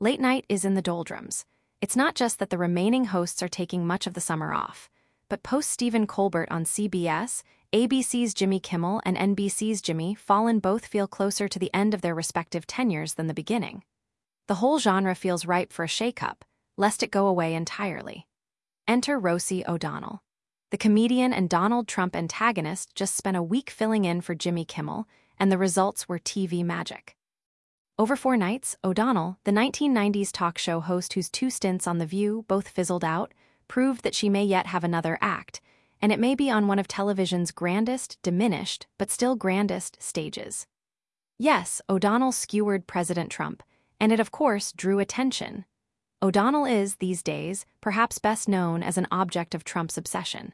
late night is in the doldrums. It's not just that the remaining hosts are taking much of the summer off, but post-Stephen Colbert on CBS, ABC's Jimmy Kimmel and NBC's Jimmy Fallon both feel closer to the end of their respective tenures than the beginning. The whole genre feels ripe for a shake-up, lest it go away entirely. Enter Rosie O'Donnell. The comedian and Donald Trump antagonist just spent a week filling in for Jimmy Kimmel, and the results were TV magic. Over 4 nights, O'Donnell, the 1990s talk show host whose 2 stints on The View both fizzled out, proved that she may yet have another act, and it may be on one of television's grandest, diminished, but still grandest stages. Yes, O'Donnell skewered President Trump, and it of course drew attention. O'Donnell is, these days, perhaps best known as an object of Trump's obsession.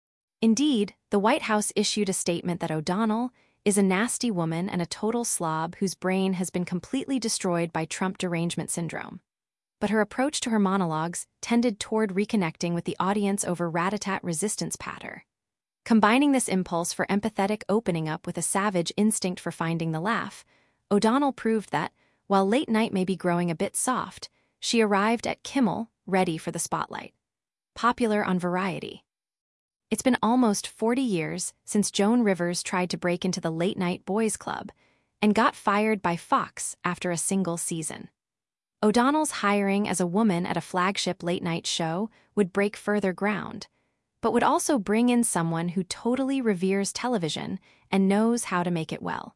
Indeed, the White House issued a statement that O'Donnell is a nasty woman and a total slob whose brain has been completely destroyed by Trump derangement syndrome. But her approach to her monologues tended toward reconnecting with the audience over rat-a-tat resistance patter. Combining this impulse for empathetic opening up with a savage instinct for finding the laugh, O'Donnell proved that, while late night may be growing a bit soft, she arrived at Kimmel ready for the spotlight. Popular on Variety. It's been almost 40 years since Joan Rivers tried to break into the late-night boys' club and got fired by Fox after a single season. O'Donnell's hiring as a woman at a flagship late-night show would break further ground, but would also bring in someone who totally reveres television and knows how to make it well.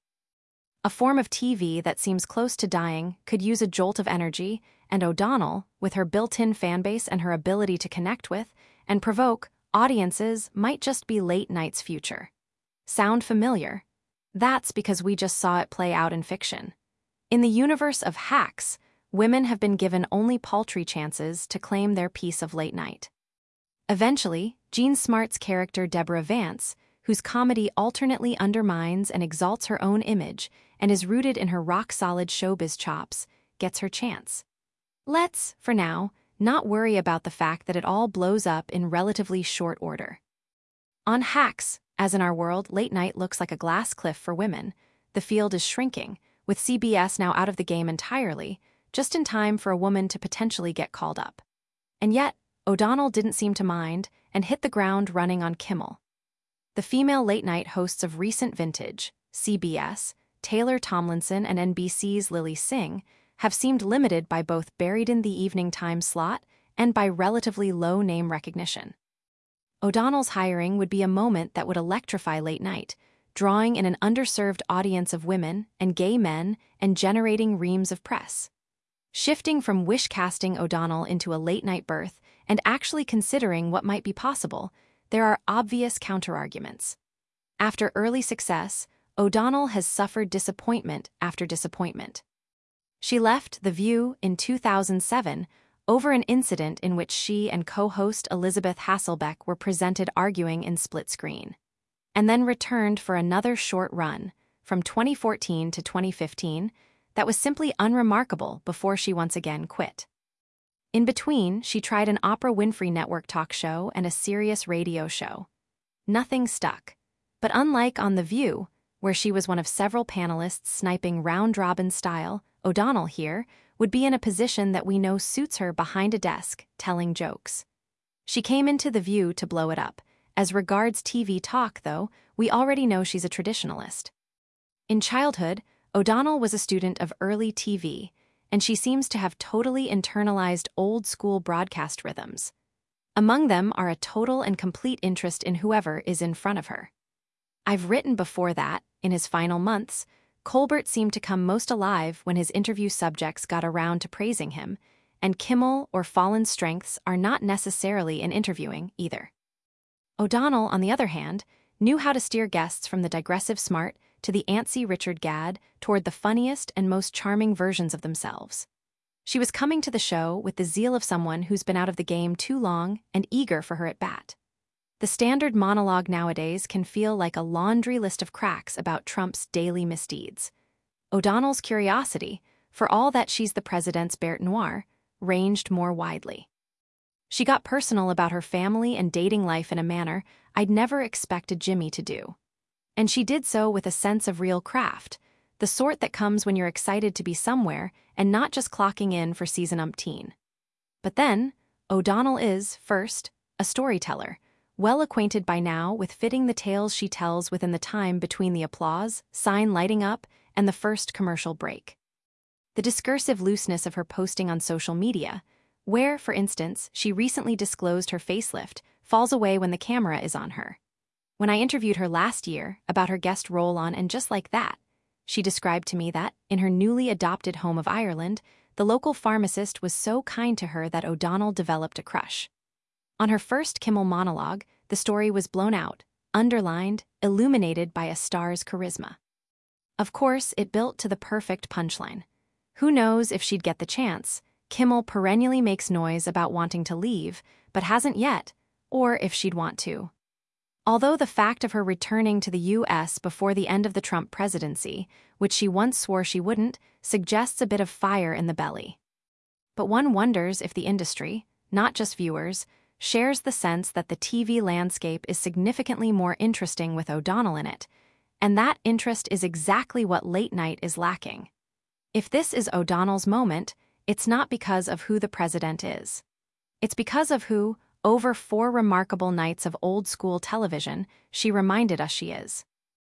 A form of TV that seems close to dying could use a jolt of energy, and O'Donnell, with her built-in fanbase and her ability to connect with and provoke audiences, might just be late night's future. Sound familiar? That's because we just saw it play out in fiction. In the universe of Hacks, women have been given only paltry chances to claim their piece of late night. Eventually, Jean Smart's character Deborah Vance, whose comedy alternately undermines and exalts her own image and is rooted in her rock-solid showbiz chops, gets her chance. Let's, for now, not worry about the fact that it all blows up in relatively short order. On Hacks, as in our world, late night looks like a glass cliff for women. The field is shrinking, with CBS now out of the game entirely, just in time for a woman to potentially get called up. And yet, O'Donnell didn't seem to mind and hit the ground running on Kimmel. The female late-night hosts of recent vintage, CBS, Taylor Tomlinson and NBC's Lily Singh, have seemed limited by both buried in the evening time slot and by relatively low name recognition. O'Donnell's hiring would be a moment that would electrify late night, drawing in an underserved audience of women and gay men and generating reams of press. Shifting from wish-casting O'Donnell into a late-night berth and actually considering what might be possible, there are obvious counterarguments. After early success, O'Donnell has suffered disappointment after disappointment. She left The View in 2007 over an incident in which she and co-host Elizabeth Hasselbeck were presented arguing in split screen, and then returned for another short run, from 2014 to 2015, that was simply unremarkable before she once again quit. In between, she tried an Oprah Winfrey Network talk show and a Sirius radio show. Nothing stuck. But unlike on The View, where she was one of several panelists sniping round-robin style, O'Donnell here would be in a position that we know suits her behind a desk, telling jokes. She came into The View to blow it up. As regards TV talk, though, we already know she's a traditionalist. In childhood, O'Donnell was a student of early TV, and she seems to have totally internalized old-school broadcast rhythms. Among them are a total and complete interest in whoever is in front of her. I've written before that, in his final months, Colbert seemed to come most alive when his interview subjects got around to praising him, and Kimmel or Fallon's strengths are not necessarily in interviewing either. O'Donnell, on the other hand, knew how to steer guests from the digressive smart to the antsy Richard Gadd toward the funniest and most charming versions of themselves. She was coming to the show with the zeal of someone who's been out of the game too long and eager for her at bat. The standard monologue nowadays can feel like a laundry list of cracks about Trump's daily misdeeds. O'Donnell's curiosity, for all that she's the president's bête noire, ranged more widely. She got personal about her family and dating life in a manner I'd never expected Jimmy to do. And she did so with a sense of real craft, the sort that comes when you're excited to be somewhere and not just clocking in for season umpteen. But then, O'Donnell is, first, a storyteller, well acquainted by now with fitting the tales she tells within the time between the applause, sign lighting up, and the first commercial break. The discursive looseness of her posting on social media, where, for instance, she recently disclosed her facelift, falls away when the camera is on her. When I interviewed her last year about her guest role on And Just Like That, she described to me that, in her newly adopted home of Ireland, the local pharmacist was so kind to her that O'Donnell developed a crush. On her first Kimmel monologue, the story was blown out, underlined, illuminated by a star's charisma. Of course, it built to the perfect punchline. Who knows if she'd get the chance? Kimmel perennially makes noise about wanting to leave, but hasn't yet, or if she'd want to. Although the fact of her returning to the U.S. before the end of the Trump presidency, which she once swore she wouldn't, suggests a bit of fire in the belly. But one wonders if the industry, not just viewers, shares the sense that the TV landscape is significantly more interesting with O'Donnell in it, and that interest is exactly what late night is lacking. If this is O'Donnell's moment, it's not because of who the president is. It's because of who, over 4 remarkable nights of old-school television, she reminded us she is.